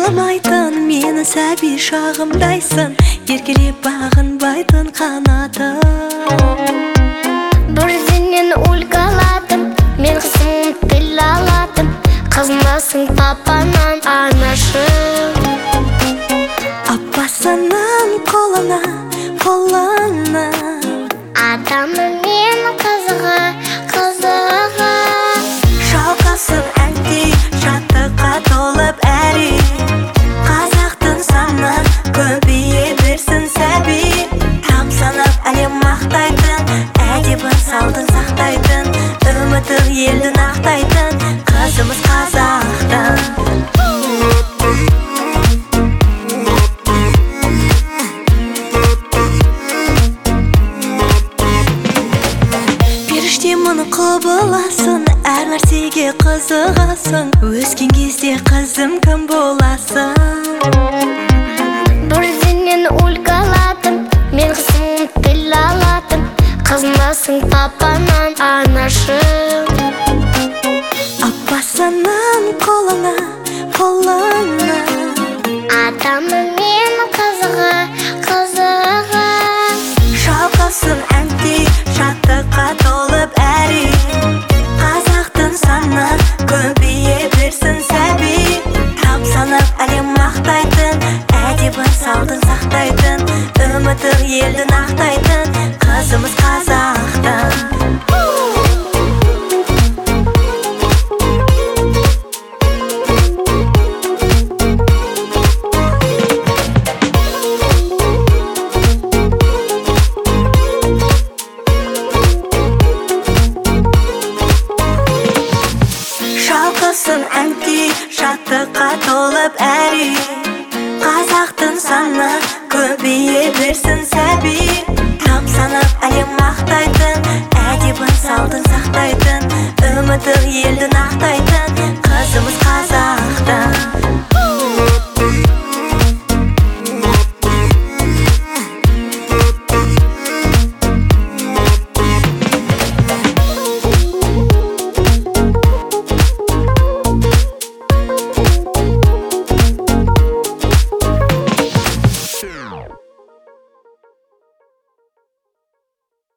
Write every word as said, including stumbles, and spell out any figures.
Жыламайтын мені сәби шағымдайсың, еркелеп бағынбайтын қанатым. Бірденен өлгаладым, мен қызым тіл аладым, қызмасың папанан анашым. Апасының қолына, қолына, адамы мен қызығы, қызығы. шалқасын әнде шаттыққа толып әри. Қазақтың саны көбейе берсін сәби. Тамсанып әлем мақтайтын, әдебін салтын сақтайтын, үмітін елдің ақтайтын, қызымыз қазақтың. Мұны құбыласын, әр нәрсеге қызығасың, өскен кезде қызым кім боласың? Бірденен өлгаладым, мен қызым тіл аладым, қызмасың папанан анашым. Апасының қолына, қолына, адамы мен қызығы, қызығы. шалқасын әнде шаттыққа толып әри. Қазақтың саны көбейе берсін сәби. Тамсанып әлем мақтайтын, әдебін салтын сақтайтын, үмітін елдің ақтайтын, қызымыз қазақтың. Шалқасын әнде шаттыққа толып әри.